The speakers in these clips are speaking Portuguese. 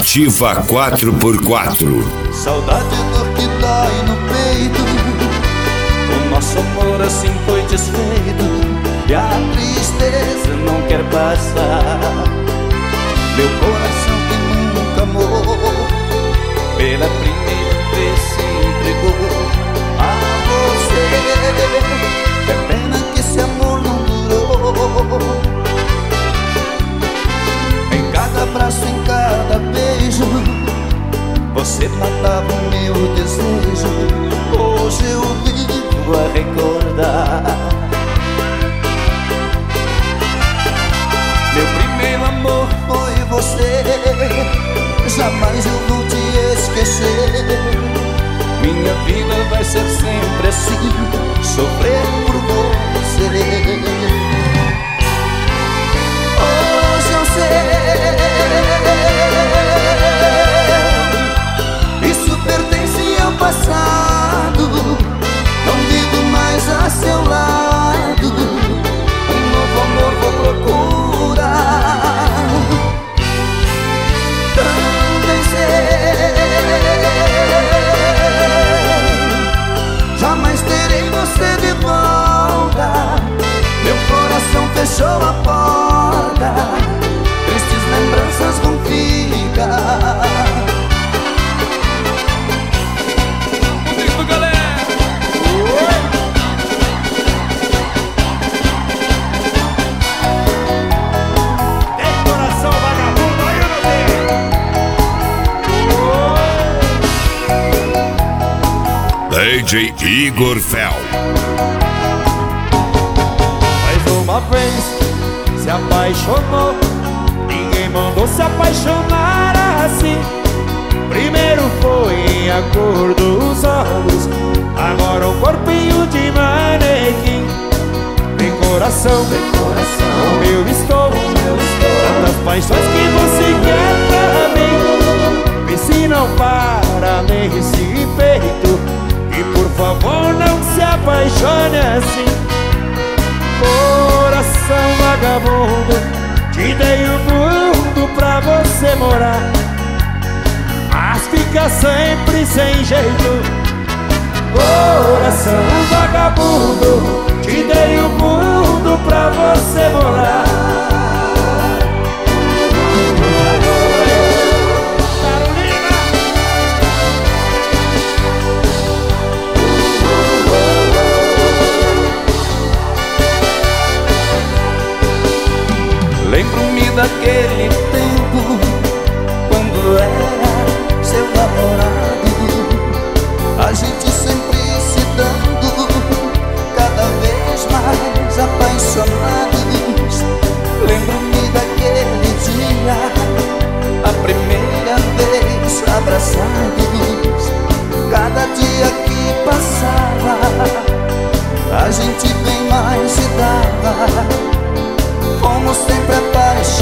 Ativa 4x4. Saudade, dor que dói no peito. O nosso amor assim foi desfeito e a tristeza não quer passar. Meu coração que nunca amou, pela primeira vez se entregou a você. É pena que esse amor não durou. Em cada abraço, em cada beijo, você matava o meu desejo. Hoje eu vivo a recordar. Meu primeiro amor foi você, jamais eu vou te esquecer. Minha vida vai ser sempre assim, sofrer por você. Hoje eu sei, isso pertence ao passado. Não vivo mais a seu lado. Um novo amor vou procurar. Também sei, jamais terei você de volta. Meu coração fechou a porta, tristes lembranças vão ficar. DJ Igor Fel. Mais uma vez se apaixonou, ninguém mandou se apaixonar assim. Primeiro foi em a cor dos olhos, agora um corpinho de manequim. Tem coração, como eu estou, tantas paixões que você quer pra mim. Vê se não para nesse peito, e por favor não se apaixone assim. Coração vagabundo, te dei o mundo pra você morar, mas fica sempre sem jeito. Coração vagabundo, te dei o mundo pra você morar. Lembro-me daquele tempo, quando era seu namorado. A gente sempre se dando, cada vez mais apaixonados. Lembro-me daquele dia, a primeira vez abraçados. Cada dia que passava, a gente bem mais se dava. Fomos sempre apaixonados.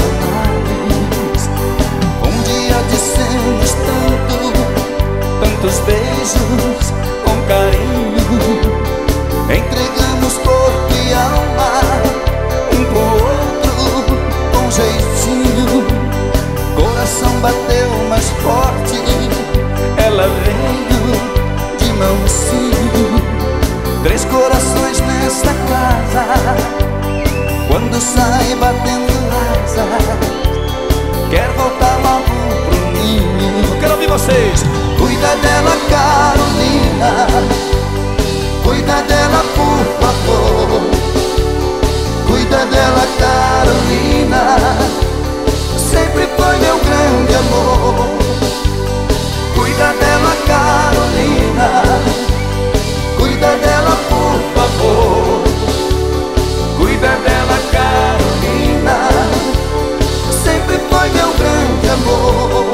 Um dia dissemos tantos beijos com carinho. Entregamos corpo e alma, um pro outro com jeitinho. Coração bateu mais forte, ela veio de mansinho. 3 corações nesta casa, quando sai batendo asa, quer voltar logo pro ninho. Quero ouvir vocês. Cuida dela, Carolina, cuida dela, por favor. Cuida dela, Carolina, sempre foi meu grande amor. Cuida dela, Carolina, cuida dela, por favor. Cuida dela, Carolina, sempre foi meu grande amor.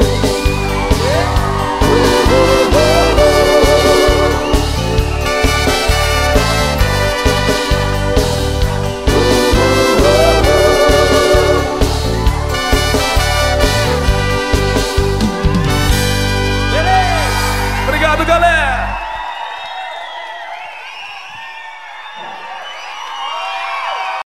Beleza! Obrigado, galera!